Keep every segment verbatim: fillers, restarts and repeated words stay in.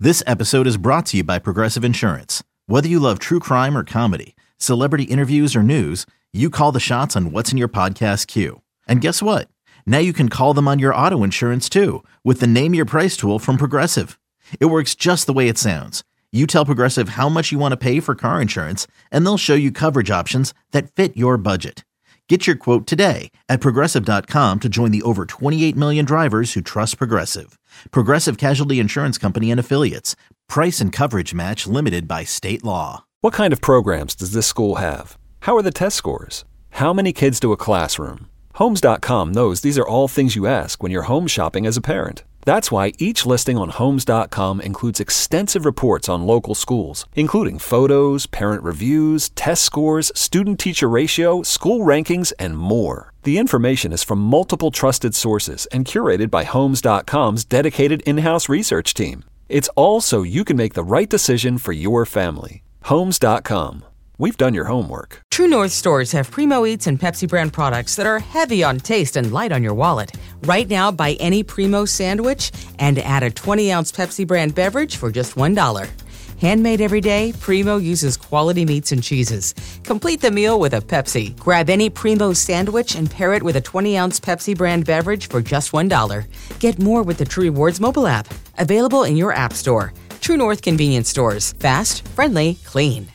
This episode is brought to you by Progressive Insurance. Whether you love true crime or comedy, celebrity interviews or news, you call the shots on what's in your podcast queue. And guess what? Now you can call them on your auto insurance too with the Name Your Price tool from Progressive. It works just the way it sounds. You tell Progressive how much you want to pay for car insurance, and they'll show you coverage options that fit your budget. Get your quote today at Progressive dot com to join the over twenty-eight million drivers who trust Progressive. Progressive Casualty Insurance Company and Affiliates. Price and coverage match limited by state law. What kind of programs does this school have? How are the test scores? How many kids to a classroom? Homes dot com knows these are all things you ask when you're home shopping as a parent. That's why each listing on Homes dot com includes extensive reports on local schools, including photos, parent reviews, test scores, student-teacher ratio, school rankings, and more. The information is from multiple trusted sources and curated by Homes dot com's dedicated in-house research team. It's all so you can make the right decision for your family. Homes dot com. We've done your homework. True North stores have Primo Eats and Pepsi brand products that are heavy on taste and light on your wallet. Right now, buy any Primo sandwich and add a twenty-ounce Pepsi brand beverage for just one dollar. Handmade every day, Primo uses quality meats and cheeses. Complete the meal with a Pepsi. Grab any Primo sandwich and pair it with a twenty-ounce Pepsi brand beverage for just one dollar. Get more with the True Rewards mobile app. Available in your app store. True North convenience stores. Fast, friendly, clean.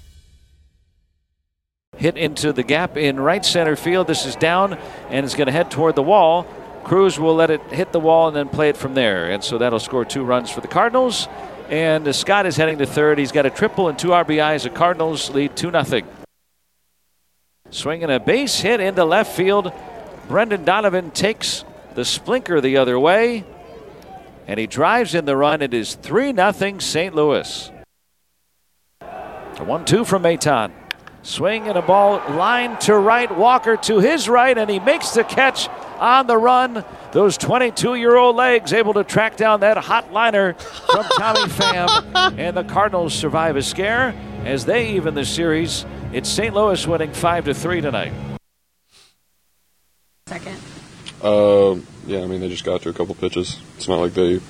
Hit into the gap in right center field. This is down and it's going to head toward the wall. Cruz will let it hit the wall and then play it from there. And so that'll score two runs for the Cardinals. And Scott is heading to third. He's got a triple and two R B Is. The Cardinals lead two nothing. Swinging a base hit into left field. Brendan Donovan takes the splinker the other way. And he drives in the run. It is three nothing Saint Louis. A one two from Maton. Swing and a ball line to right. Walker to his right, and he makes the catch on the run. Those twenty-two-year-old legs able to track down that hot liner from Tommy Pham. And the Cardinals survive a scare as they even the series. It's Saint Louis winning five to three tonight. Second. Uh, yeah, I mean, they just got to a couple pitches. It's not like they,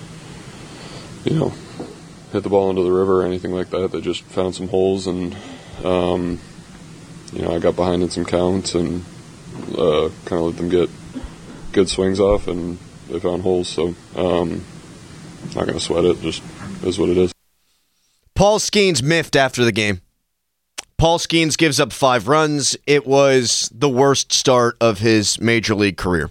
you know, hit the ball into the river or anything like that. They just found some holes and... Um, you know, I got behind in some counts and uh, kind of let them get good swings off, and they found holes. So, um, not going to sweat it. Just is what it is. Paul Skeens miffed after the game. Paul Skeens gives up five runs. It was the worst start of his major league career.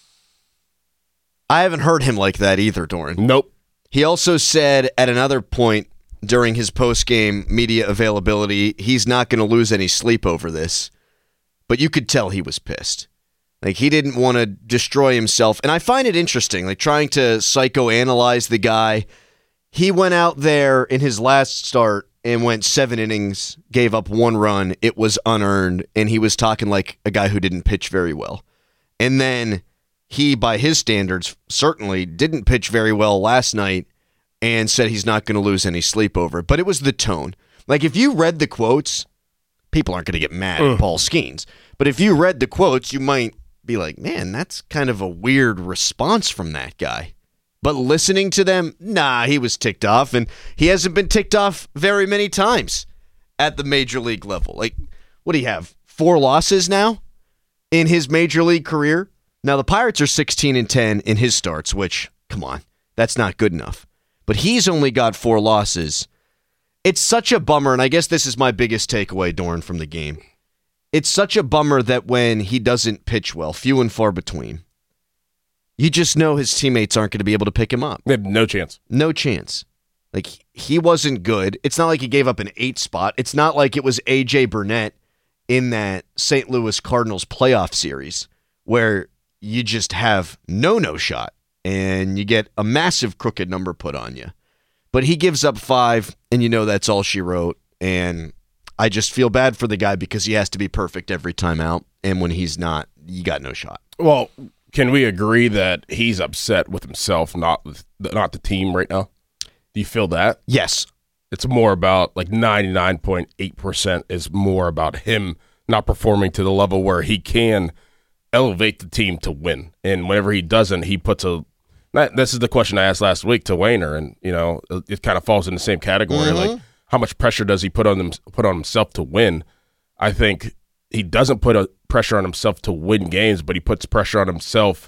I haven't heard him like that either, Doran. Nope. He also said at another point during his post-game media availability, he's not going to lose any sleep over this. But you could tell he was pissed. Like, he didn't want to destroy himself. And I find it interesting, like, trying to psychoanalyze the guy. He went out there in his last start and went seven innings, gave up one run. It was unearned, and he was talking like a guy who didn't pitch very well. And then he, by his standards, certainly didn't pitch very well last night, and said he's not going to lose any sleep over it. But it was the tone. Like, if you read the quotes, people aren't going to get mad at Paul Skeens. But if you read the quotes, you might be like, man, that's kind of a weird response from that guy. But listening to them, nah, he was ticked off. And he hasn't been ticked off very many times at the major league level. Like, what do you have? Four losses now in his major league career? Now, the Pirates are sixteen and ten in his starts, which, come on, that's not good enough. But he's only got four losses. It's such a bummer, and I guess this is my biggest takeaway, Doran, from the game. It's such a bummer that when he doesn't pitch well, few and far between, you just know his teammates aren't going to be able to pick him up. They have no chance. No chance. Like, he wasn't good. It's not like he gave up an eight spot. It's not like it was A J Burnett in that Saint Louis Cardinals playoff series where you just have no-no shot. And you get a massive crooked number put on you. But he gives up five, and you know that's all she wrote. And I just feel bad for the guy because he has to be perfect every time out. And when he's not, you got no shot. Well, can we agree that he's upset with himself, not with, not the team right now? Do you feel that? Yes. It's more about, like, ninety-nine point eight percent is more about him not performing to the level where he can elevate the team to win. And whenever he doesn't, he puts a That, this is the question I asked last week to Wayner, and you know, it, it kind of falls in the same category. Mm-hmm. Like, how much pressure does he put on them, put on himself to win? I think he doesn't put a pressure on himself to win games, but he puts pressure on himself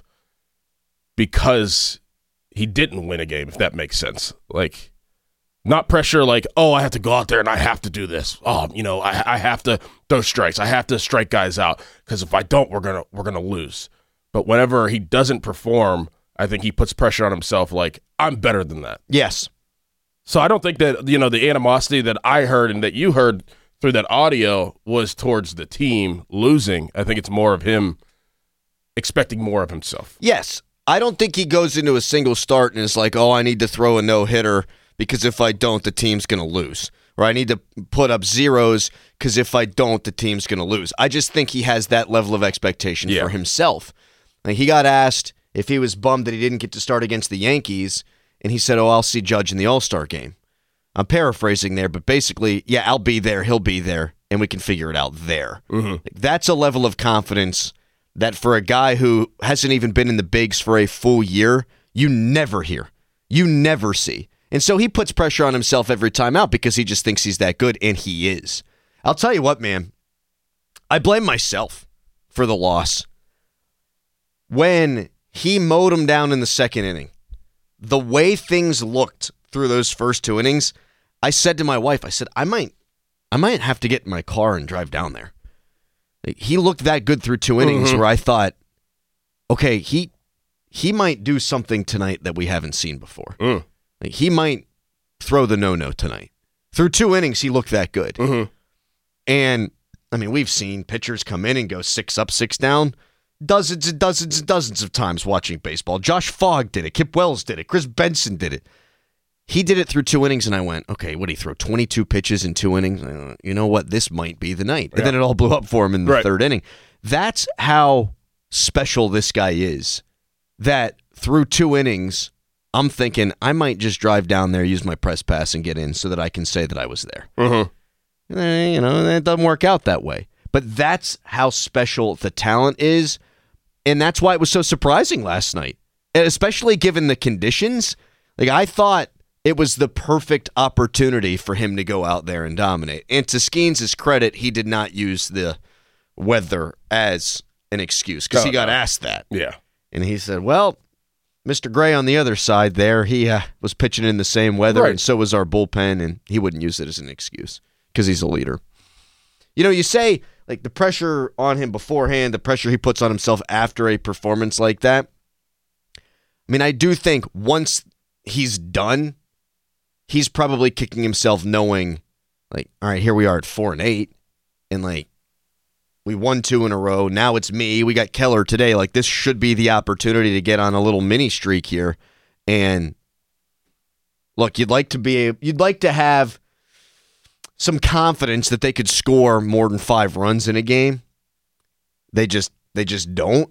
because he didn't win a game, if that makes sense. Like, not pressure like, oh, I have to go out there and I have to do this. Oh, you know, I, I have to throw strikes. I have to strike guys out because if I don't, we're gonna we're gonna lose. But whenever he doesn't perform, I think he puts pressure on himself like, I'm better than that. Yes. So I don't think that, you know, the animosity that I heard and that you heard through that audio was towards the team losing. I think it's more of him expecting more of himself. Yes. I don't think he goes into a single start and is like, oh, I need to throw a no-hitter because if I don't, the team's going to lose. Or I need to put up zeros because if I don't, the team's going to lose. I just think he has that level of expectation Yeah. for himself. Like, he got asked if he was bummed that he didn't get to start against the Yankees, and he said, oh, I'll see Judge in the All-Star game. I'm paraphrasing there, but basically, yeah, I'll be there, he'll be there, and we can figure it out there. Mm-hmm. Like, that's a level of confidence that for a guy who hasn't even been in the bigs for a full year, you never hear. You never see. And so he puts pressure on himself every time out because he just thinks he's that good, and he is. I'll tell you what, man. I blame myself for the loss. When he mowed him down in the second inning, the way things looked through those first two innings, I said to my wife, I said, I might I might have to get in my car and drive down there. Like, he looked that good through two innings mm-hmm. where I thought, okay, he he might do something tonight that we haven't seen before. Mm. Like, he might throw the no-no tonight. Through two innings, he looked that good. Mm-hmm. And, I mean, we've seen pitchers come in and go six up, six down dozens and dozens and dozens of times watching baseball. Josh Fogg did it. Kip Wells did it. Chris Benson did it. He did it through two innings, and I went, okay, what did he throw? twenty-two pitches in two innings? Uh, you know what? This might be the night. And yeah. then it all blew up for him in the right. third inning. That's how special this guy is. That through two innings, I'm thinking I might just drive down there, use my press pass, and get in so that I can say that I was there. Mm-hmm. Eh, you know, it doesn't work out that way. But that's how special the talent is, and that's why it was so surprising last night, and especially given the conditions. Like, I thought it was the perfect opportunity for him to go out there and dominate. And to Skeens' credit, he did not use the weather as an excuse because oh, he got no. asked that. Yeah. And he said, well, Mister Gray on the other side there, he uh, was pitching in the same weather, right. and so was our bullpen, and he wouldn't use it as an excuse because he's a leader. You know, you say, like, the pressure on him beforehand, the pressure he puts on himself after a performance like that. I mean, I do think once he's done, he's probably kicking himself knowing, like, all right, here we are at four and eight, and, like, we won two in a row. Now it's me. We got Keller today. Like, this should be the opportunity to get on a little mini streak here. And look, you'd like to be, you'd like to have some confidence that they could score more than five runs in a game. They just, they just don't.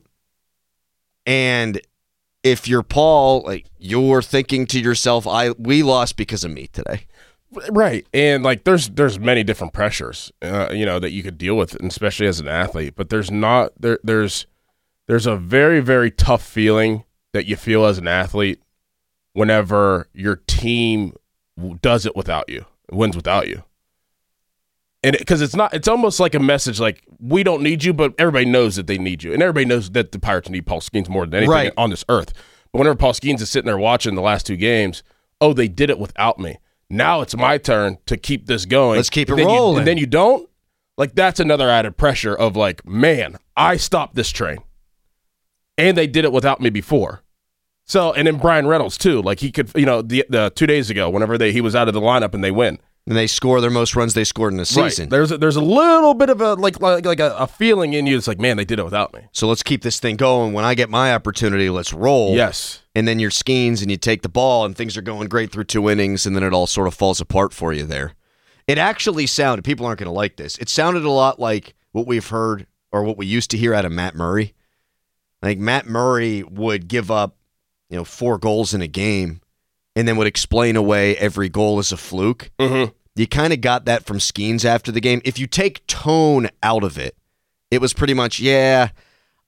And if you're Paul, like, you're thinking to yourself, I we lost because of me today. Right. And like there's there's many different pressures uh, you know that you could deal with, and especially as an athlete, but there's not there there's there's a very very tough feeling that you feel as an athlete whenever your team does it without you, wins without you. And because it, it's not, it's almost like a message like, we don't need you, but everybody knows that they need you. And everybody knows that the Pirates need Paul Skeens more than anything right. on this earth. But whenever Paul Skeens is sitting there watching the last two games, oh, they did it without me. Now it's my turn to keep this going. Let's keep it and rolling. You, and then you don't? Like, that's another added pressure of like, man, I stopped this train. And they did it without me before. So, and then Brian Reynolds too. Like, he could, you know, the, the two days ago, whenever they he was out of the lineup and they win. And they score their most runs they scored in a season. Right. There's a, there's a little bit of a like like like a, a feeling in you. It's like, man, they did it without me. So let's keep this thing going. When I get my opportunity, let's roll. Yes. And then you're Skeens and you take the ball and things are going great through two innings, and then it all sort of falls apart for you there. It actually sounded, people aren't going to like this, it sounded a lot like what we've heard or what we used to hear out of Matt Murray. Like, Matt Murray would give up, you know, four goals in a game and then would explain away every goal as a fluke. Mm-hmm. You kind of got that from Skeens after the game. If you take tone out of it, it was pretty much, yeah, I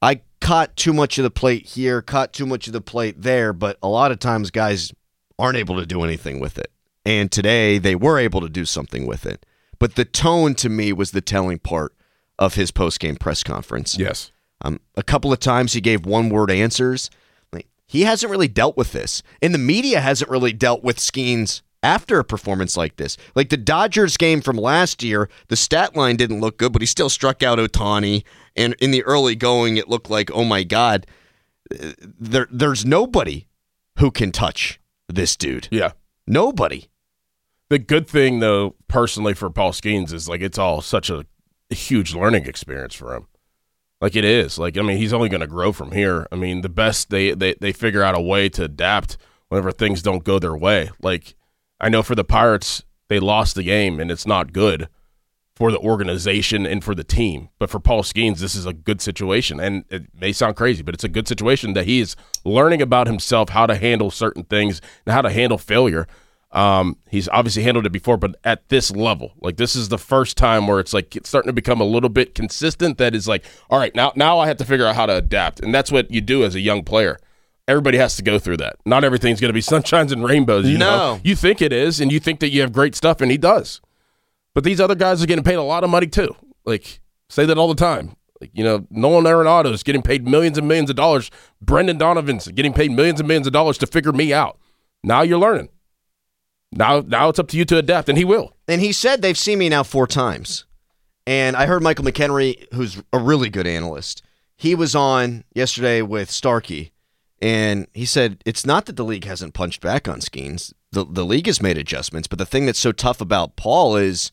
caught too much of the plate here, caught too much of the plate there, but a lot of times guys aren't able to do anything with it. And today they were able to do something with it. But the tone to me was the telling part of his post-game press conference. Yes. Um, a couple of times he gave one-word answers. Like, he hasn't really dealt with this. And the media hasn't really dealt with Skeens after a performance like this. Like the Dodgers game from last year, the stat line didn't look good, but he still struck out Ohtani. And in the early going, it looked like, oh my God, there, there's nobody who can touch this dude. Yeah. Nobody. The good thing, though, personally for Paul Skeens is like it's all such a huge learning experience for him. Like it is. Like, I mean, he's only going to grow from here. I mean, the best, they, they, they figure out a way to adapt whenever things don't go their way. Like, I know for the Pirates, they lost the game, and it's not good for the organization and for the team. But for Paul Skeens, this is a good situation. And it may sound crazy, but it's a good situation that he is learning about himself, how to handle certain things, and how to handle failure. Um, he's obviously handled it before, but at this level, like this is the first time where it's like it's starting to become a little bit consistent. That is like, all right, now now I have to figure out how to adapt, and that's what you do as a young player. Everybody has to go through that. Not everything's going to be sunshines and rainbows. You no, know? You think it is, and you think that you have great stuff, and he does. But these other guys are getting paid a lot of money too. Like say that all the time. Like you know, Nolan Arenado is getting paid millions and millions of dollars. Brendan Donovan's getting paid millions and millions of dollars to figure me out. Now you're learning. Now, now it's up to you to adapt, and he will. And he said they've seen me now four times. And I heard Michael McHenry, who's a really good analyst, he was on yesterday with Starkey, and he said it's not that the league hasn't punched back on Skeens. The, the league has made adjustments, but the thing that's so tough about Paul is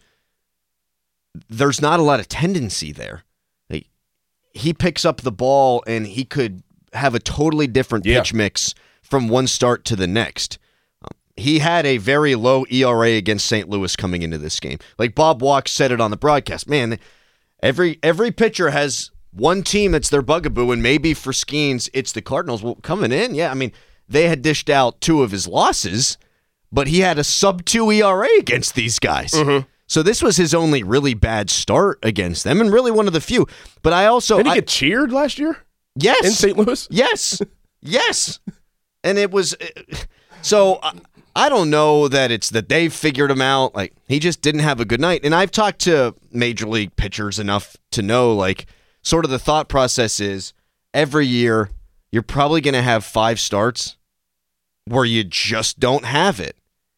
there's not a lot of tendency there. Like, he picks up the ball, and he could have a totally different yeah. pitch mix from one start to the next. He had a very low E R A against Saint Louis coming into this game. Like Bob Walk said it on the broadcast. Man, every every pitcher has one team that's their bugaboo, and maybe for Skeens, it's the Cardinals. Well, coming in, yeah, I mean, they had dished out two of his losses, but he had a sub two E R A against these guys. Mm-hmm. So this was his only really bad start against them, and really one of the few. But I also... Did he I, get cheered last year? Yes. In Saint Louis? Yes. Yes. And it was... So... Uh, I don't know that it's that they've figured him out. Like, he just didn't have a good night. And I've talked to major league pitchers enough to know, like, sort of the thought process is every year you're probably going to have five starts where you just don't have it.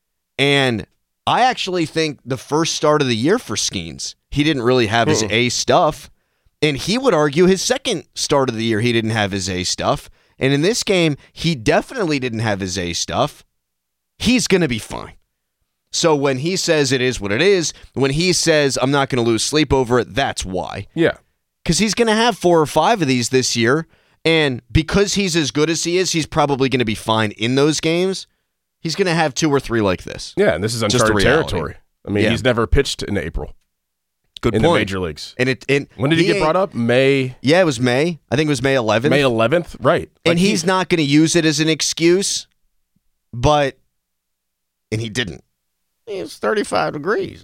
And I actually think the first start of the year for Skeens, he didn't really have his A stuff. And he would argue his second start of the year, he didn't have his A stuff. And in this game, he definitely didn't have his A stuff. He's going to be fine. So when he says it is what it is, when he says I'm not going to lose sleep over it, that's why. Yeah. Because he's going to have four or five of these this year, and because he's as good as he is, he's probably going to be fine in those games. He's going to have two or three like this. Yeah, and this is uncharted territory. I mean, yeah. he's never pitched in April. Good in point. the major leagues. And it, and when did he, he get brought up? May? Yeah, it was May. I think it was May eleventh. May eleventh, right. And like he's he, not going to use it as an excuse, but... And he didn't. It's thirty-five degrees.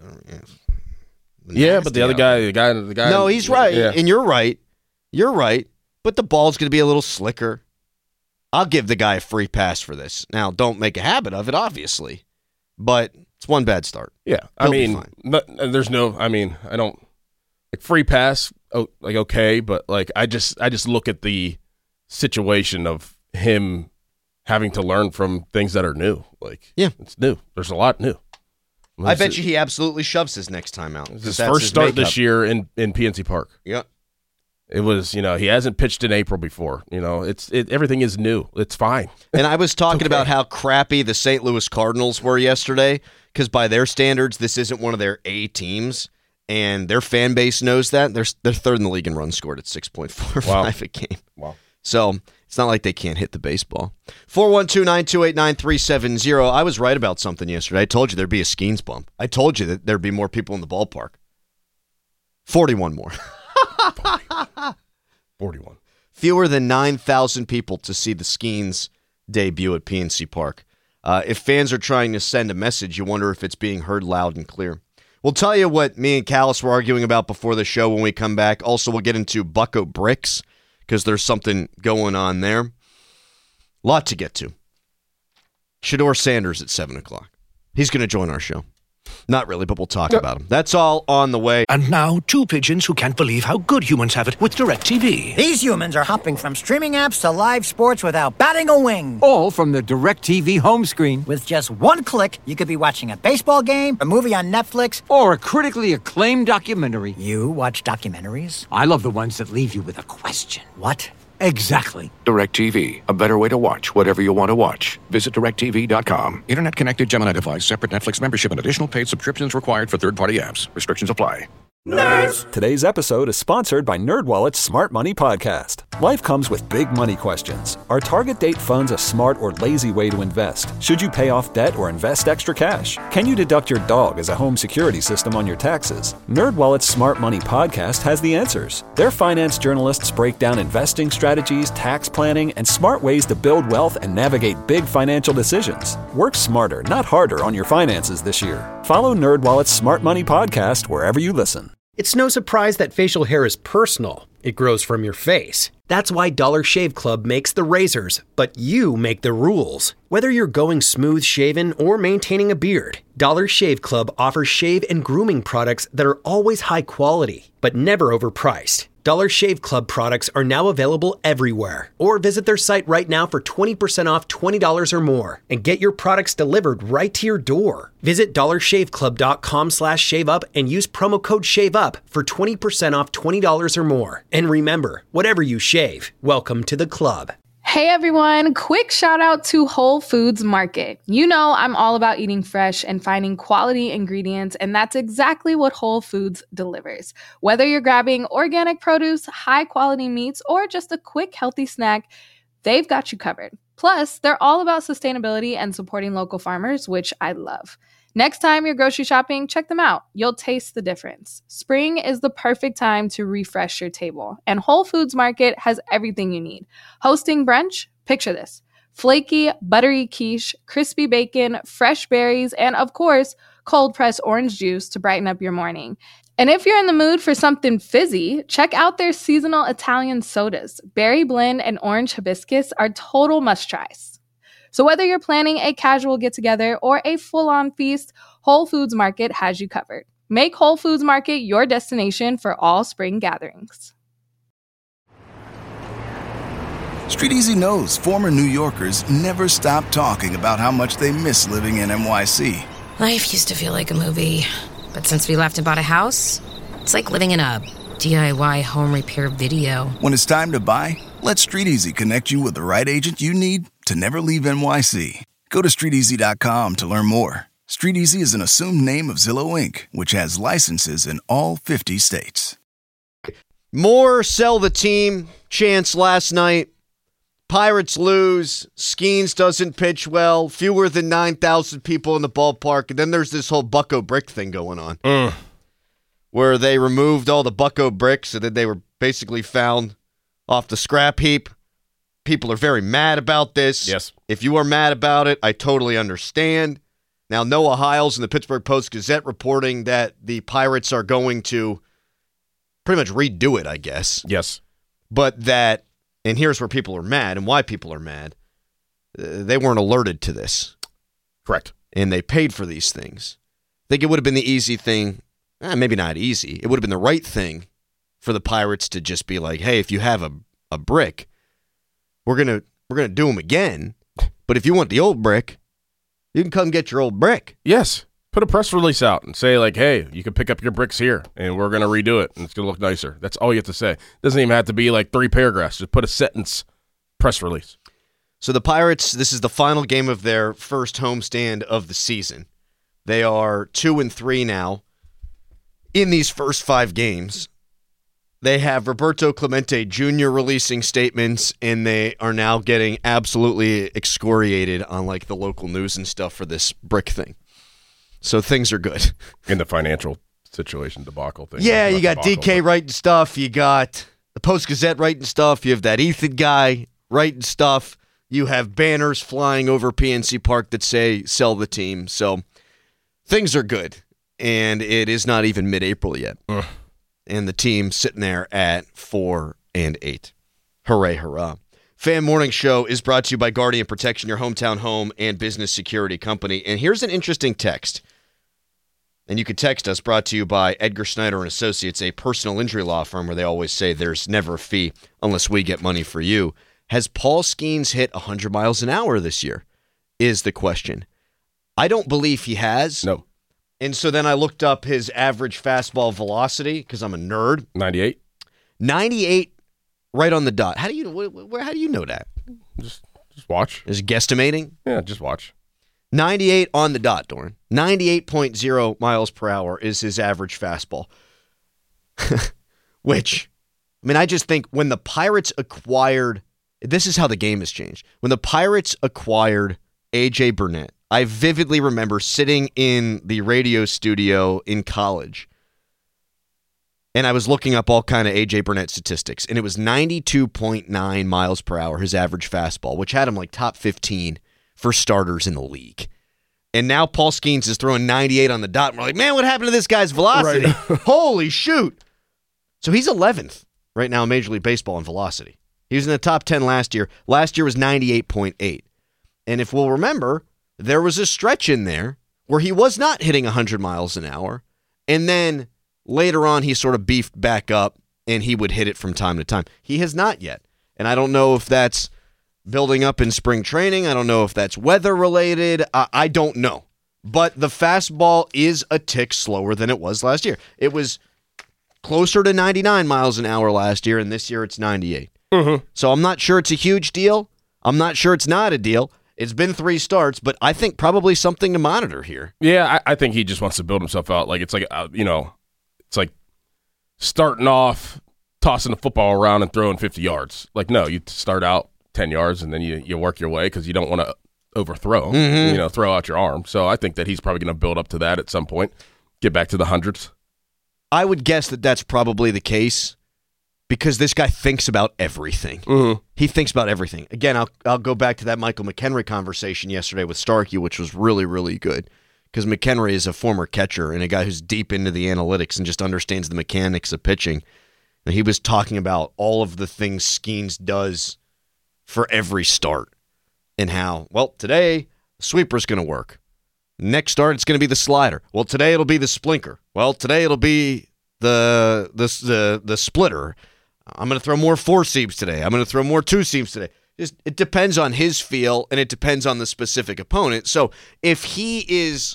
Yeah, but the other guy, the guy, the guy. No, he's right, yeah. and you're right. You're right. But the ball's going to be a little slicker. I'll give the guy a free pass for this. Now, don't make a habit of it, obviously, but it's one bad start. Yeah, I He'll mean, but there's no. I mean, I don't like free pass. Oh, like okay, but like I just, I just look at the situation of him having to learn from things that are new. Like, yeah, it's new. There's a lot new. I bet you he absolutely shoves his next time out. His first his start makeup. This year in, in P N C Park. Yeah. It was, you know, he hasn't pitched in April before. You know, it's it, everything is new. It's fine. And I was talking okay. about how crappy the Saint Louis Cardinals were yesterday, because by their standards, this isn't one of their A teams, and their fan base knows that. They're, they're third in the league in runs scored at six point four five wow. a game. Wow. So it's not like they can't hit the baseball. four one two, nine two eight, nine three seven zero. I was right about something yesterday. I told you there'd be a Skeens bump. I told you that there'd be more people in the ballpark. forty-one more. forty-one. Fewer than nine thousand people to see the Skeens debut at P N C Park. Uh, if fans are trying to send a message, you wonder if it's being heard loud and clear. We'll tell you what me and Callis were arguing about before the show when we come back. Also, we'll get into Bucko Bricks, because there's something going on there. Lot to get to. Shedeur Sanders at seven o'clock. He's going to join our show. Not really, but we'll talk about him. That's all on the way. And now, two pigeons who can't believe how good humans have it with DirecTV. These humans are hopping from streaming apps to live sports without batting a wing. All from the DirecTV home screen. With just one click, you could be watching a baseball game, a movie on Netflix, or a critically acclaimed documentary. You watch documentaries? I love the ones that leave you with a question. What? Exactly. DirecTV. A better way to watch whatever you want to watch. Visit direct T V dot com. Internet connected Gemini device. Separate Netflix membership and additional paid subscriptions required for third-party apps. Restrictions apply. Nerds! Today's episode is sponsored by NerdWallet's Smart Money Podcast. Life comes with big money questions. Are target date funds a smart or lazy way to invest? Should you pay off debt or invest extra cash? Can you deduct your dog as a home security system on your taxes? NerdWallet's Smart Money Podcast has the answers. Their finance journalists break down investing strategies, tax planning, and smart ways to build wealth and navigate big financial decisions. Work smarter, not harder on your finances this year. Follow NerdWallet's Smart Money Podcast wherever you listen. It's no surprise that facial hair is personal. It grows from your face. That's why Dollar Shave Club makes the razors, but you make the rules. Whether you're going smooth shaven or maintaining a beard, Dollar Shave Club offers shave and grooming products that are always high quality, but never overpriced. Dollar Shave Club products are now available everywhere. Or visit their site right now for twenty percent off twenty dollars or more and get your products delivered right to your door. Visit dollar shave club dot com slash shave up and use promo code SHAVEUP for twenty percent off twenty dollars or more. And remember, whatever you shave, welcome to the club. Hey everyone, quick shout out to Whole Foods Market. You know I'm all about eating fresh and finding quality ingredients, and that's exactly what Whole Foods delivers. Whether you're grabbing organic produce, high quality meats, or just a quick healthy snack, they've got you covered. Plus, they're all about sustainability and supporting local farmers, which I love. Next time you're grocery shopping, check them out. You'll taste the difference. Spring is the perfect time to refresh your table, and Whole Foods Market has everything you need. Hosting brunch? Picture this. Flaky, buttery quiche, crispy bacon, fresh berries, and of course, cold-pressed orange juice to brighten up your morning. And if you're in the mood for something fizzy, check out their seasonal Italian sodas. Berry blend and orange hibiscus are total must-tries. So whether you're planning a casual get-together or a full-on feast, Whole Foods Market has you covered. Make Whole Foods Market your destination for all spring gatherings. Street Easy knows former New Yorkers never stop talking about how much they miss living in N Y C. Life used to feel like a movie, but since we left and bought a house, it's like living in a D I Y home repair video. When it's time to buy, let Street Easy connect you with the right agent you need to never leave N Y C. Go to street easy dot com to learn more. Street Easy is an assumed name of Zillow Incorporated, which has licenses in all fifty states. More sell the team chance last night. Pirates lose. Skeens doesn't pitch well. Fewer than nine thousand people in the ballpark. And then there's this whole Bucko brick thing going on. Mm. Where they removed all the Bucko bricks and then they were basically found off the scrap heap. People are very mad about this. Yes. If you are mad about it, I totally understand. Now, Noah Hiles in the Pittsburgh Post-Gazette reporting that the Pirates are going to pretty much redo it, I guess. Yes. But that, and here's where people are mad and why people are mad, uh, they weren't alerted to this. Correct. And they paid for these things. I think it would have been the easy thing, eh, maybe not easy, it would have been the right thing for the Pirates to just be like, hey, if you have a, a brick, we're gonna we're gonna do them again. But if you want the old brick, you can come get your old brick. Yes. Put a press release out and say, like, hey, you can pick up your bricks here, and we're going to redo it, and it's going to look nicer. That's all you have to say. It doesn't even have to be like three paragraphs. Just put a sentence press release. So the Pirates, this is the final game of their first homestand of the season. They are two and three now in these first five games. They have Roberto Clemente Junior releasing statements, and they are now getting absolutely excoriated on like the local news and stuff for this brick thing. So things are good. In the financial situation debacle thing. Yeah, you got debacle, D K but... writing stuff. You got the Post-Gazette writing stuff. You have that Ethan guy writing stuff. You have banners flying over P N C Park that say, sell the team. So things are good. And it is not even mid-April yet. Ugh. And the team sitting there at four and eight. Hooray, hurrah. Fan Morning Show is brought to you by Guardian Protection, your hometown home and business security company. And here's an interesting text. And you can text us, brought to you by Edgar Snyder and Associates, a personal injury law firm where they always say there's never a fee unless we get money for you. Has Paul Skeens hit one hundred miles an hour this year? Is the question. I don't believe he has. No. And so then I looked up his average fastball velocity because I'm a nerd. ninety-eight. ninety-eight, right on the dot. How do you where? How do you know that? Just, just watch. Is it guesstimating? Yeah, just watch. ninety-eight on the dot, Doran. ninety-eight point oh miles per hour is his average fastball. Which, I mean, I just think when the Pirates acquired, this is how the game has changed. When the Pirates acquired A J Burnett, I vividly remember sitting in the radio studio in college, and I was looking up all kind of A J Burnett statistics, and it was ninety-two point nine miles per hour, his average fastball, which had him like top fifteen for starters in the league. And now Paul Skeens is throwing ninety-eight on the dot, and we're like, man, what happened to this guy's velocity? Right. Holy shoot. So he's eleventh right now in Major League Baseball in velocity. He was in the top ten last year. Last year was ninety-eight point eight. And if we'll remember, there was a stretch in there where he was not hitting one hundred miles an hour, and then later on, he sort of beefed back up, and he would hit it from time to time. He has not yet. And I don't know if that's building up in spring training. I don't know if that's weather-related. I, I don't know. But the fastball is a tick slower than it was last year. It was closer to ninety-nine miles an hour last year, and this year it's ninety-eight. Mm-hmm. So I'm not sure it's a huge deal. I'm not sure it's not a deal. It's been three starts, but I think probably something to monitor here. Yeah, I, I think he just wants to build himself out. Like, it's like, uh, you know, it's like starting off, tossing the football around and throwing fifty yards. Like, no, you start out ten yards and then you, you work your way because you don't want to overthrow, mm-hmm. you know, throw out your arm. So I think that he's probably going to build up to that at some point, get back to the hundreds. I would guess that that's probably the case because this guy thinks about everything. Mm-hmm. He thinks about everything. Again, I'll I'll go back to that Michael McHenry conversation yesterday with Starkey, which was really, really good. Because McHenry is a former catcher and a guy who's deep into the analytics and just understands the mechanics of pitching. And he was talking about all of the things Skeens does for every start and how, well, today the sweeper's going to work. Next start, it's going to be the slider. Well, today it'll be the splinker. Well, today it'll be the the the, the splitter. I'm going to throw more four seams today. I'm going to throw more two seams today. Just, it depends on his feel and it depends on the specific opponent. So if he is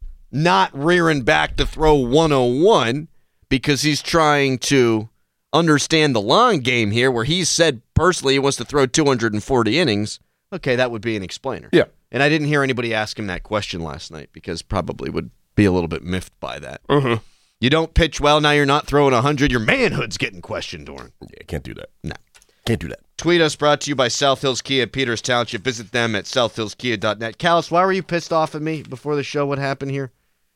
not rearing back to throw one oh one because he's trying to understand the long game here where he's said personally he wants to throw two hundred forty innings, okay, that would be an explainer. Yeah. And I didn't hear anybody ask him that question last night because probably would be a little bit miffed by that. Mm-hmm. You don't pitch well, now you're not throwing one hundred. Your manhood's getting questioned, Doran. Yeah, can't do that. No. Can't do that. Tweet us, brought to you by South Hills Kia Peters Township. Visit them at south hills kia dot net. Callis, why were you pissed off at me before the show? What happened here?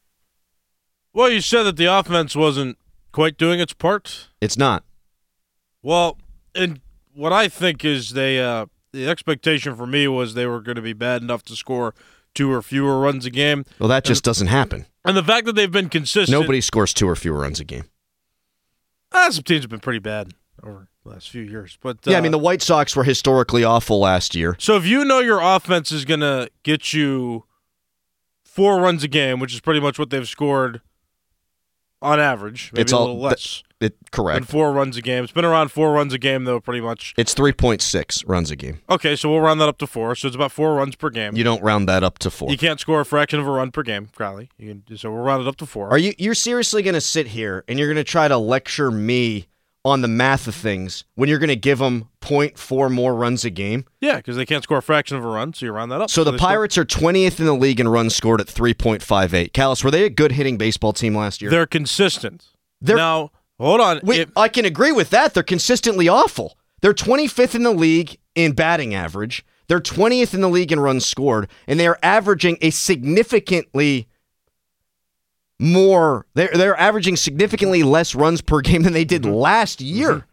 Well, you said that the offense wasn't quite doing its part. It's not. Well, and what I think is they uh, the expectation for me was they were going to be bad enough to score two or fewer runs a game. Well, that just and, doesn't happen. And the fact that they've been consistent. Nobody scores two or fewer runs a game. Ah, some teams have been pretty bad over the last few years. But uh, yeah, I mean, the White Sox were historically awful last year. So if you know your offense is going to get you four runs a game, which is pretty much what they've scored on average, maybe it's a all, little less. Th- it, correct. Than four runs a game. It's been around four runs a game, though, pretty much. It's three point six runs a game. Okay, so we'll round that up to four. So it's about four runs per game. You don't round that up to four. You can't score a fraction of a run per game, Crowley. You can, so we'll round it up to four. Are you you're seriously going to sit here and you're going to try to lecture me on the math of things when you're going to give them zero point four more runs a game? Yeah, because they can't score a fraction of a run, so you round that up. So, so the Pirates score- are twentieth in the league in runs scored at three point five eight. Callis, were they a good hitting baseball team last year? They're consistent. They're, now, hold on. Wait, if, I can agree with that. They're consistently awful. They're twenty-fifth in the league in batting average. They're twentieth in the league in runs scored, and they are averaging a significantly more. They're they're averaging significantly less runs per game than they did mm-hmm. last year. Mm-hmm.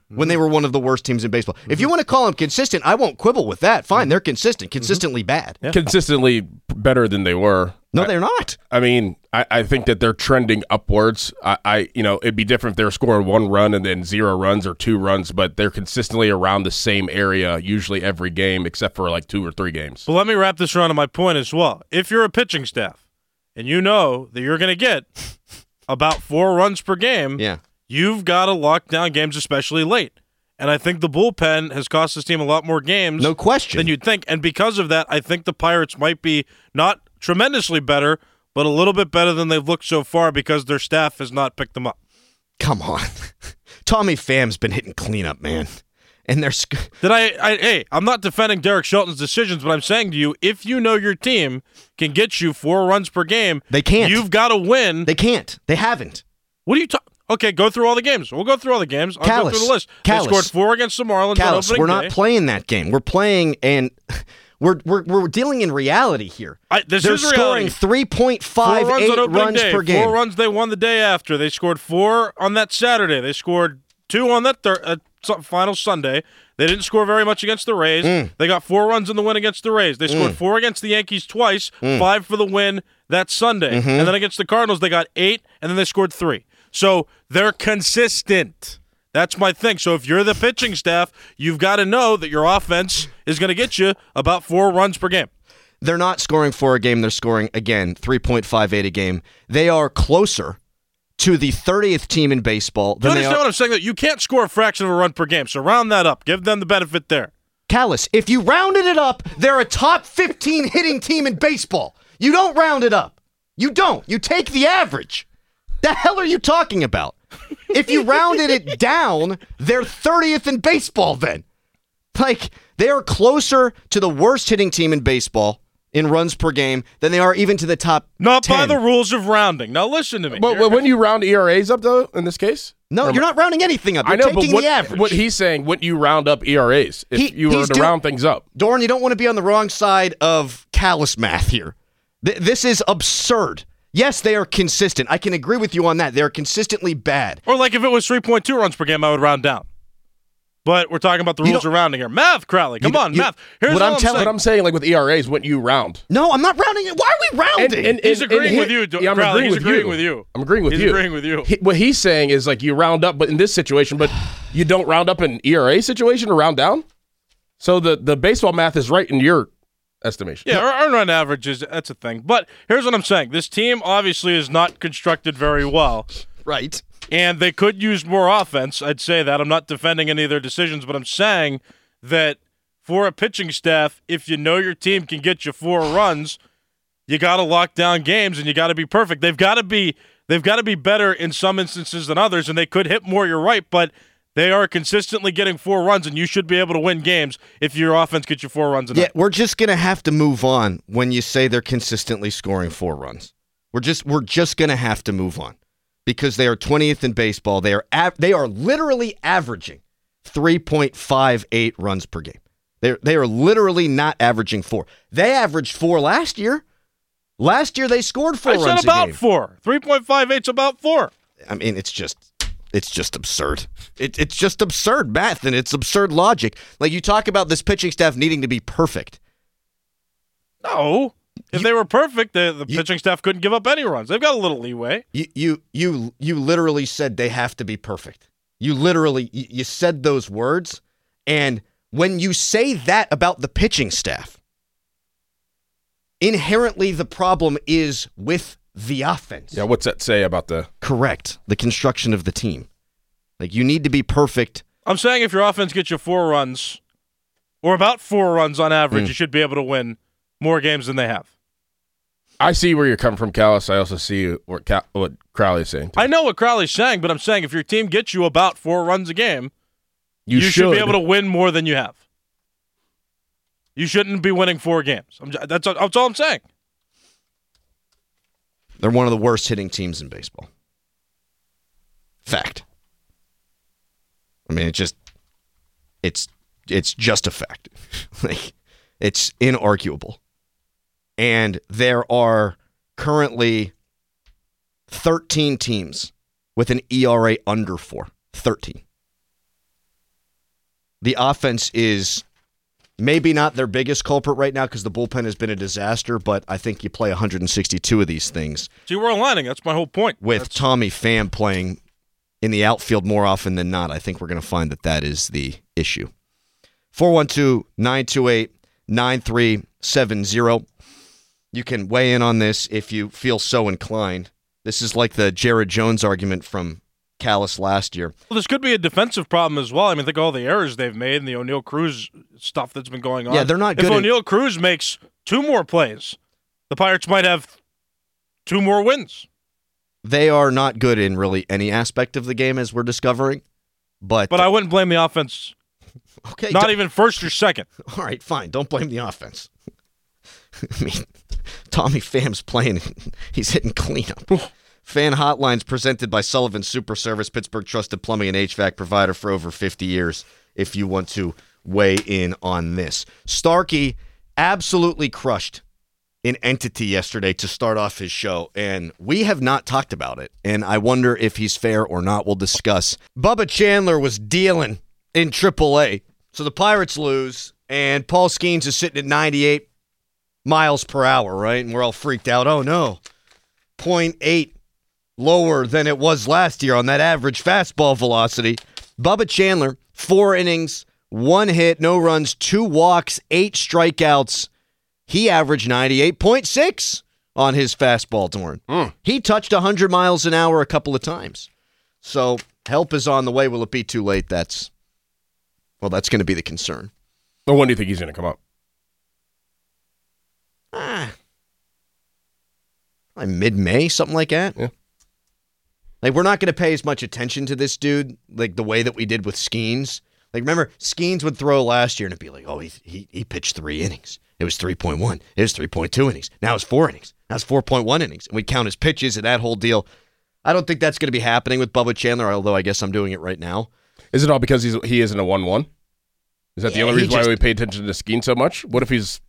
when they were one of the worst teams in baseball. Mm-hmm. If you want to call them consistent, I won't quibble with that. Fine, they're consistent, consistently mm-hmm. bad. Yeah. Consistently better than they were. No, I, they're not. I mean, I, I think that they're trending upwards. I, I, you know, it'd be different if they were scoring one run and then zero runs or two runs, but they're consistently around the same area usually every game, except for like two or three games. But let me wrap this around to my point as well. If you're a pitching staff and you know that you're going to get about four runs per game, yeah. you've got to lock down games, especially late. And I think the bullpen has cost this team a lot more games no question. than you'd think. And because of that, I think the Pirates might be not tremendously better, but a little bit better than they've looked so far because their staff has not picked them up. Come on. Tommy Pham's been hitting cleanup, man. And they're sc- Did I, I hey, I'm not defending Derek Shelton's decisions, but I'm saying to you, if you know your team can get you four runs per game, they can't. You've got to win. They can't. They haven't. What are you talking? Okay, go through all the games. We'll go through all the games. I'll Callis, go through the list. Callis, they scored four against the Marlins Callis, on opening we're not day. playing that game. We're playing, and we're we're we're dealing in reality here. I, this They're is reality. scoring three point five runs eight on runs day. per game. Four runs they won the day after. They scored four on that Saturday. They scored two on that thir- uh, final Sunday. They didn't score very much against the Rays. Mm. They got four runs in the win against the Rays. They scored mm. four against the Yankees twice, mm. five for the win that Sunday. Mm-hmm. And then against the Cardinals, they got eight, and then they scored three. So they're consistent. That's my thing. So if you're the pitching staff, you've got to know that your offense is going to get you about four runs per game. They're not scoring four a game. They're scoring, again, three point five eight a game. They are closer to the thirtieth team in baseball. Do you understand what I'm saying? That you can't score a fraction of a run per game. So round that up. Give them the benefit there. Callis, if you rounded it up, they're a top fifteen hitting team in baseball. You don't round it up. You don't. You take the average. The hell are you talking about? If you rounded it down, they're thirtieth in baseball then. Like, they are closer to the worst hitting team in baseball in runs per game than they are even to the top Not ten. by the rules of rounding. Now listen to me. But when you round E R As up, though, in this case? No, you're not rounding anything up. You're I know, taking but what, the average. what he's saying, wouldn't you round up E R As if He- you were he's to doing- round things up? Doran, you don't want to be on the wrong side of Callis math here. Th- this is absurd. Yes, they are consistent. I can agree with you on that. They're consistently bad. Or like if it was three point two runs per game, I would round down. But we're talking about the You rules of rounding here. Math, Crowley. Come You- on, you- math. Here's what what I'm I'm telling- saying. But I'm saying, like with E R As, wouldn't you round? No, I'm not rounding it. Why are we rounding? And- and- He's and- agreeing and with he- you, Do- yeah, I'm Crowley. agreeing He's with agreeing you. with you. I'm agreeing with He's you. agreeing with you. He, what he's saying is like you round up, but in this situation, but you don't round up in E R A situation or round down. So the, the baseball math is right in your estimation. Yeah, our earn run average is that's a thing. But here's what I'm saying: this team obviously is not constructed very well, right? And they could use more offense. I'd say that. I'm not defending any of their decisions, but I'm saying that for a pitching staff, if you know your team can get you four runs, you got to lock down games and you got to be perfect. They've got to be they've got to be better in some instances than others, and they could hit more. You're right, but they are consistently getting four runs, and you should be able to win games if your offense gets you four runs a night. Yeah, we're just gonna have to move on when you say they're consistently scoring four runs. We're just we're just gonna have to move on because they are twentieth in baseball. They are av- they are literally averaging three point five eight runs per game. They they are literally not averaging four. They averaged four last year. Last year they scored four I runs said a about game. four. three point five eight's about four. I mean, it's just it's just absurd. It, it's just absurd math and it's absurd logic. Like you talk about this pitching staff needing to be perfect. No. If they were perfect, the, the pitching staff couldn't give up any runs. They've got a little leeway. You you you you literally said they have to be perfect. You literally you, you said those words, and when you say that about the pitching staff, inherently the problem is with the offense. Yeah, what's that say about the Correct. The construction of the team. Like you need to be perfect. I'm saying if your offense gets you four runs, or about four runs on average, Mm. you should be able to win more games than they have. I see where you're coming from, Callis. I also see what Cal- what Crowley is saying. I know what Crowley's saying, but I'm saying if your team gets you about four runs a game, You, you should. should be able to win more than you have. You shouldn't be winning four games. I'm, j- that's, that's all I'm saying. They're one of the worst hitting teams in baseball. Fact. I mean, it just it's it's just a fact. Like it's inarguable. And there are currently thirteen teams with an E R A under four. thirteen. The offense is maybe not their biggest culprit right now because the bullpen has been a disaster, but I think you play one hundred sixty-two of these things. See, we're aligning. That's my whole point. With That's... Tommy Pham playing in the outfield more often than not, I think we're going to find that that is the issue. four one two, nine two eight, nine three seven zero. You can weigh in on this if you feel so inclined. This is like the Jared Jones argument from Callis last year. Well, this could be a defensive problem as well. I mean, think of all the errors they've made and the O'Neal Cruz stuff that's been going on. Yeah, they're not good. If in- O'Neal Cruz makes two more plays, the Pirates might have two more wins. They are not good in really any aspect of the game, as we're discovering. But But I wouldn't blame the offense. Okay, Not even first or second. All right, fine. Don't blame the offense. I mean, Tommy Pham's playing. He's hitting cleanup. Fan Hotlines presented by Sullivan Super Service, Pittsburgh trusted plumbing and H V A C provider for over fifty years, if you want to weigh in on this. Starkey absolutely crushed an entity yesterday to start off his show, and we have not talked about it, and I wonder if he's fair or not. We'll discuss. Bubba Chandler was dealing in triple A, so the Pirates lose, and Paul Skeens is sitting at ninety-eight miles per hour, right? And we're all freaked out. Oh, no. zero point eight lower than it was last year on that average fastball velocity. Bubba Chandler, four innings, one hit, no runs, two walks, eight strikeouts. He averaged ninety-eight point six on his fastball, Dorn. Mm. He touched one hundred miles an hour a couple of times. So help is on the way. Will it be too late? That's, well, that's going to be the concern. Well, when do you think he's going to come up? Ah, like mid-May, something like that. Yeah. Like, we're not going to pay as much attention to this dude, like the way that we did with Skeens. Like, remember, Skeens would throw last year and it'd be like, oh, he he, he pitched three innings. It was three point one. It was three point two innings. Now it's four innings. Now it's four point one innings. And we count his pitches and that whole deal. I don't think that's going to be happening with Bubba Chandler, although I guess I'm doing it right now. Is it all because he's he isn't a one one? Is that Yeah, the only he reason just- why we pay attention to Skeens so much? What if he's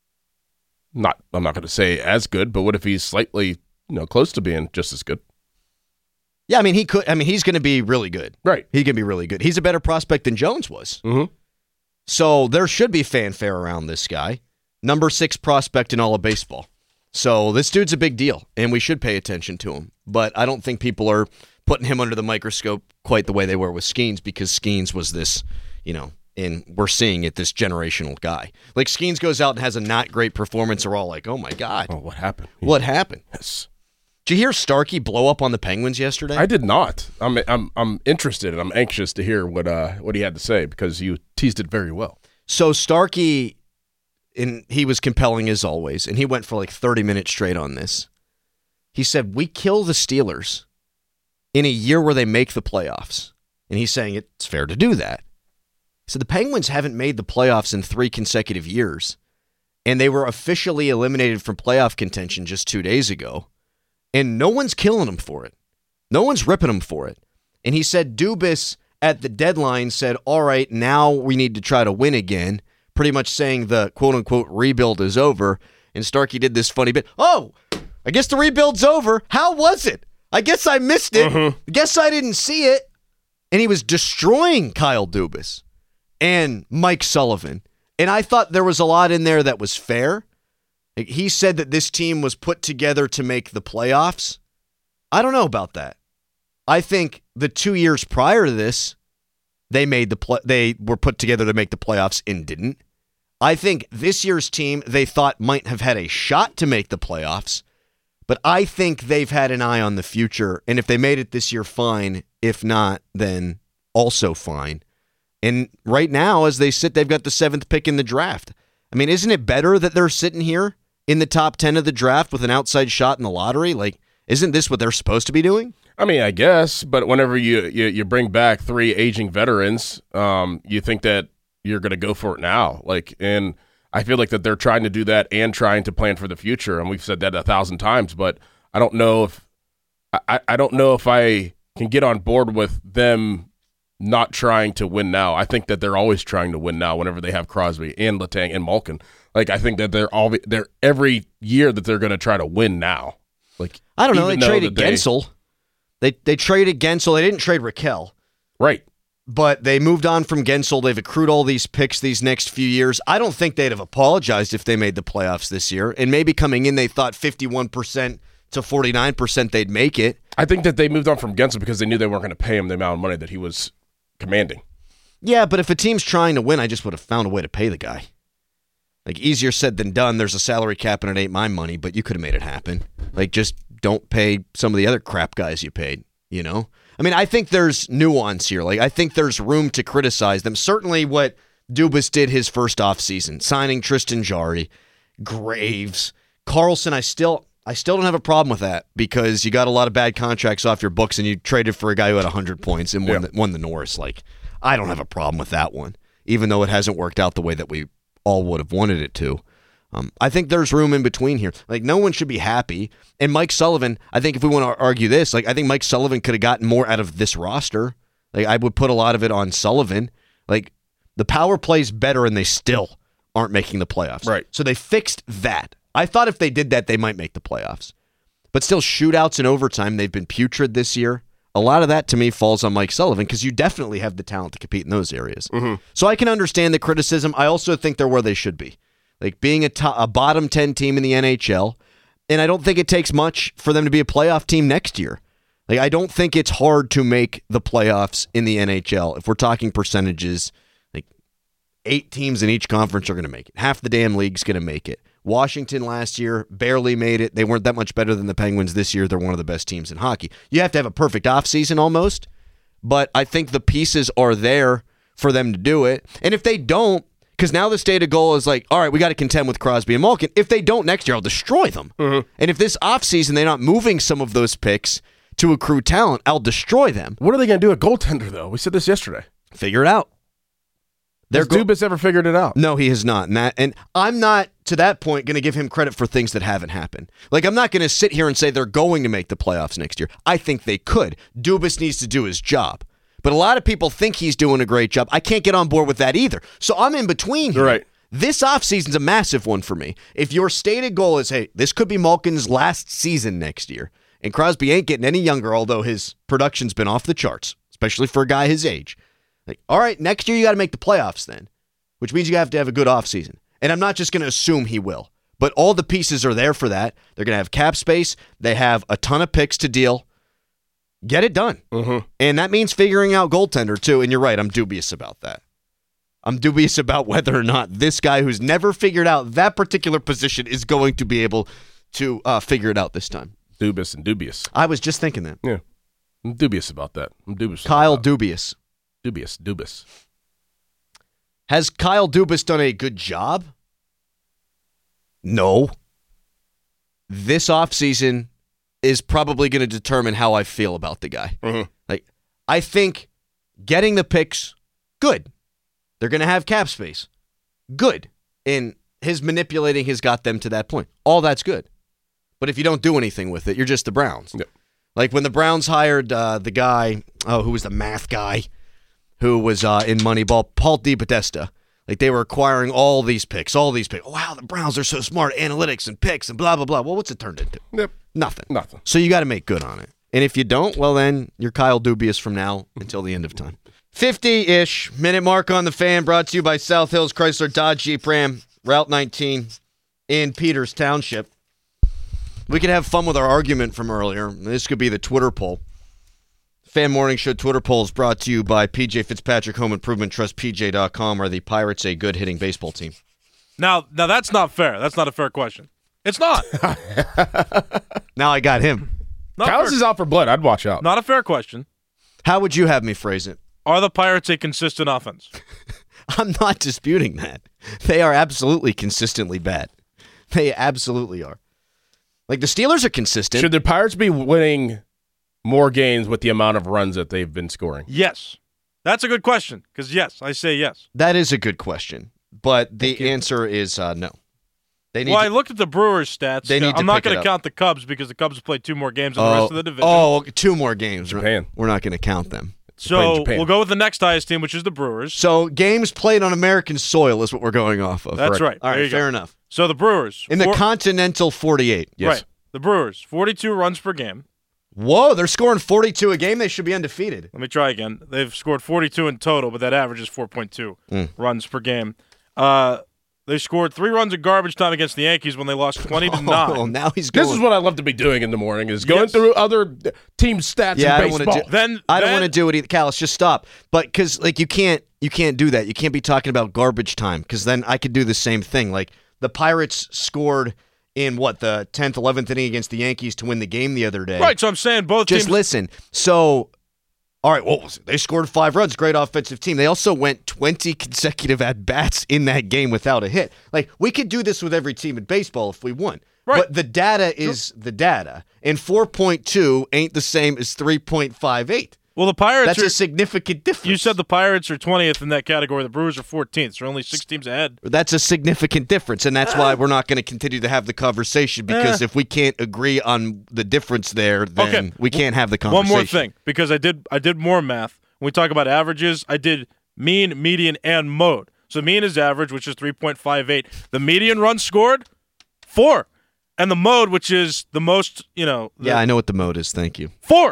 not, I'm not going to say as good, but what if he's slightly, you know, close to being just as good? Yeah, I mean, he could. I mean, he's going to be really good. Right. He can be really good. He's a better prospect than Jones was. Mm-hmm. So there should be fanfare around this guy. Number six prospect in all of baseball. So this dude's a big deal, and we should pay attention to him. But I don't think people are putting him under the microscope quite the way they were with Skeens, because Skeens was this, you know, and we're seeing it, this generational guy. Like, Skeens goes out and has a not great performance, we're all like, oh my God. Oh, what happened? What happened? Yes. Did you hear Starkey blow up on the Penguins yesterday? I did not. I'm I'm I'm interested and I'm anxious to hear what uh what he had to say, because you teased it very well. So Starkey, and he was compelling as always, and he went for like thirty minutes straight on this. He said, we kill the Steelers in a year where they make the playoffs. And he's saying it's fair to do that. So the Penguins haven't made the playoffs in three consecutive years, and they were officially eliminated from playoff contention just two days ago. And no one's killing them for it. No one's ripping them for it. And he said Dubas at the deadline said, all right, now we need to try to win again, pretty much saying the quote-unquote rebuild is over. And Starkey did this funny bit. Oh, I guess the rebuild's over. How was it? I guess I missed it. Mm-hmm. I guess I didn't see it. And he was destroying Kyle Dubas and Mike Sullivan. And I thought there was a lot in there that was fair. He said that this team was put together to make the playoffs. I don't know about that. I think the two years prior to this, they made the play, they were put together to make the playoffs and didn't. I think this year's team they thought might have had a shot to make the playoffs, but I think they've had an eye on the future, and if they made it this year, fine. If not, then also fine. And right now, as they sit, they've got the seventh pick in the draft. I mean, isn't it better that they're sitting here in the top ten of the draft with an outside shot in the lottery? Like, isn't this what they're supposed to be doing? I mean, I guess, but whenever you you, you bring back three aging veterans, um, you think that you're going to go for it now. Like, and I feel like that they're trying to do that and trying to plan for the future. And we've said that a thousand times, but I don't know if I, I don't know if I can get on board with them not trying to win now. I think that they're always trying to win now whenever they have Crosby and Letang and Malkin. Like, I think that they're all they're every year that they're going to try to win now. Like, I don't know. They even though traded that they- Gensel. They they traded Gensel. They didn't trade Raquel. Right. but they moved on from Gensel. They've accrued all these picks these next few years. I don't think they'd have apologized if they made the playoffs this year. And maybe coming in, they thought fifty-one percent to forty-nine percent they'd make it. I think that they moved on from Gensel because they knew they weren't going to pay him the amount of money that he was commanding. Yeah, but if a team's trying to win, I just would have found a way to pay the guy. Like, easier said than done. There's a salary cap and it ain't my money, but you could have made it happen. Like, just don't pay some of the other crap guys you paid, you know? I mean, I think there's nuance here. Like, I think there's room to criticize them. Certainly what Dubas did his first offseason, signing Tristan Jarry, Graves, Carlson, I still I still don't have a problem with that because you got a lot of bad contracts off your books and you traded for a guy who had one hundred points and won, yeah. the, won the Norris. Like, I don't have a problem with that one, even though it hasn't worked out the way that we all would have wanted it to. Um, I think there's room in between here. Like, no one should be happy. And Mike Sullivan, I think if we want to argue this, like, I think Mike Sullivan could have gotten more out of this roster. Like, I would put a lot of it on Sullivan. Like, the power play's better and they still aren't making the playoffs. Right. So they fixed that. I thought if they did that, they might make the playoffs. But still, shootouts and overtime, they've been putrid this year. A lot of that, to me, falls on Mike Sullivan because you definitely have the talent to compete in those areas. Mm-hmm. So I can understand the criticism. I also think they're where they should be. Like being a, top, a bottom ten team in the N H L, and I don't think it takes much for them to be a playoff team next year. Like I don't think it's hard to make the playoffs in the N H L. If we're talking percentages, like eight teams in each conference are going to make it. Half the damn league's going to make it. Washington last year barely made it. They weren't that much better than the Penguins this year. They're one of the best teams in hockey. You have to have a perfect offseason almost, but I think the pieces are there for them to do it. And if they don't, because now the stated goal is like, all right, we got to contend with Crosby and Malkin. If they don't next year, I'll destroy them. Mm-hmm. And if this offseason they're not moving some of those picks to accrue talent, I'll destroy them. What are they going to do at goaltender, though? We said this yesterday. Figure it out. Has go- Dubas ever figured it out? No, he has not. And, that, and I'm not, to that point, going to give him credit for things that haven't happened. Like, I'm not going to sit here and say they're going to make the playoffs next year. I think they could. Dubas needs to do his job. But a lot of people think he's doing a great job. I can't get on board with that either. So I'm in between here. Right. This offseason's a massive one for me. If your stated goal is, hey, this could be Malkin's last season next year, and Crosby ain't getting any younger, although his production's been off the charts, especially for a guy his age. Like, all right, next year you got to make the playoffs then, which means you have to have a good offseason. And I'm not just going to assume he will. But all the pieces are there for that. They're going to have cap space. They have a ton of picks to deal. Get it done. Mm-hmm. And that means figuring out goaltender, too. And you're right, I'm dubious about that. I'm dubious about whether or not this guy who's never figured out that particular position is going to be able to uh, figure it out this time. Dubious and dubious. I was just thinking that. Yeah. I'm dubious about that. I'm dubious. Kyle about Dubious. Dubious. Dubious. Has Kyle Dubas done a good job? No. This offseason is probably going to determine how I feel about the guy. Mm-hmm. Like, I think getting the picks, good. They're going to have cap space. Good. And his manipulating has got them to that point. All that's good. But if you don't do anything with it, you're just the Browns. Yep. Like when the Browns hired uh, the guy, oh, who was the math guy, who was uh, in Moneyball, Paul DePodesta. Like they were acquiring all these picks, all these picks. Oh, wow, the Browns are so smart, analytics and picks and blah, blah, blah. Well, what's it turned into? Yep. Nothing. Nothing. So you got to make good on it. And if you don't, well, then you're Kyle Dubious from now until the end of time. fifty-ish minute mark on the Fan, brought to you by South Hills Chrysler Dodge Jeep Ram, Route nineteen in Peters Township. We could have fun with our argument from earlier. This could be the Twitter poll. Fan Morning Show Twitter poll is brought to you by P J Fitzpatrick Home Improvement Trust, P J dot com. Are the Pirates a good hitting baseball team? Now, now that's not fair. That's not a fair question. It's not. Now I got him. Kyle's is out for blood. I'd watch out. Not a fair question. How would you have me phrase it? Are the Pirates a consistent offense? I'm not disputing that. They are absolutely consistently bad. They absolutely are. Like the Steelers are consistent. Should the Pirates be winning more games with the amount of runs that they've been scoring? Yes. That's a good question, because yes, I say yes. That is a good question, but the answer is uh, no. They need well, to, I looked at the Brewers' stats. They need I'm to not pick going it to up. count the Cubs because the Cubs have played two more games than oh, the rest of the division. Oh, two more games. Japan. We're not going to count them. So we'll go with the next highest team, which is the Brewers. So games played on American soil is what we're going off of. That's right. All There right, you fair go. enough. So the Brewers. In the four- Continental forty-eight. Yes. Right. The Brewers, forty-two runs per game. Whoa, they're scoring forty-two a game. They should be undefeated. Let me try again. They've scored forty-two in total, but that average is four point two Mm. runs per game. Uh, they scored three runs in garbage time against the Yankees when they lost twenty to nine. Oh, now he's going. This is what I love to be doing in the morning, is going Yes. through other team stats Yeah, I in don't baseball. want to do. Then- I don't then- want to do it either. Callis, just stop. But because like you can't, you can't do that. You can't be talking about garbage time because then I could do the same thing. Like the Pirates scored in what the tenth, eleventh inning against the Yankees to win the game the other day. Right, so I'm saying both Just teams. listen. So, all right, well, they scored five runs. Great offensive team. They also went twenty consecutive at-bats in that game without a hit. Like, we could do this with every team in baseball if we want. Right. But the data is the data. And four point two ain't the same as three point five eight. Well, the Pirates That's are, a significant difference. You said the Pirates are twentieth in that category. The Brewers are fourteenth. So only six teams ahead. That's a significant difference, and that's why we're not going to continue to have the conversation because Eh. if we can't agree on the difference there, then Okay. we can't have the One conversation. more thing, because I did I did more math. When we talk about averages, I did mean, median, and mode. So mean is average, which is three point five eight. The median run scored, four. And the mode, which is the most, you know. The, Yeah, I know what the mode is. Thank you. Four.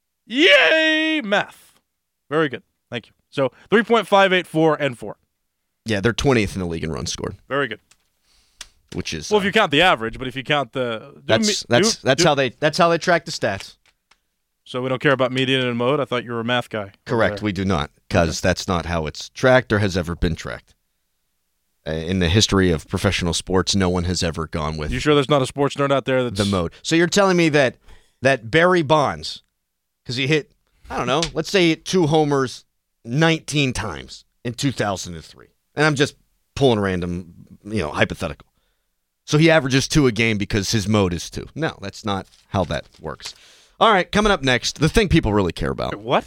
Yay, math. Very good. Thank you. So three point five eight, four, and four. Yeah, they're twentieth in the league in runs scored, Very good. which is Well, uh, if you count the average, but if you count the. do that's me- that's do- that's do- how they that's how they track the stats. So we don't care about median and mode? I thought you were a math guy. Correct. We do not, because that's not how it's tracked or has ever been tracked. Uh, in the history of professional sports, no one has ever gone with You sure there's not a sports nerd out there that's. the mode. So you're telling me that that Barry Bonds, because he hit, I don't know, let's say he hit two homers nineteen times in two thousand three, and I'm just pulling random, you know, hypothetical. So he averages two a game because his mode is two. No, that's not how that works. All right, coming up next, the thing people really care about. What?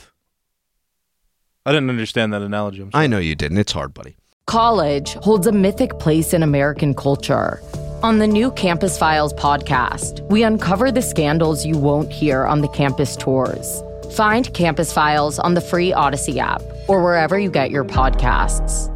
I didn't understand that analogy. I'm sorry. I know you didn't. It's hard, buddy. College holds a mythic place in American culture. On the new Campus Files podcast, we uncover the scandals you won't hear on the campus tours. Find Campus Files on the free Odyssey app or wherever you get your podcasts.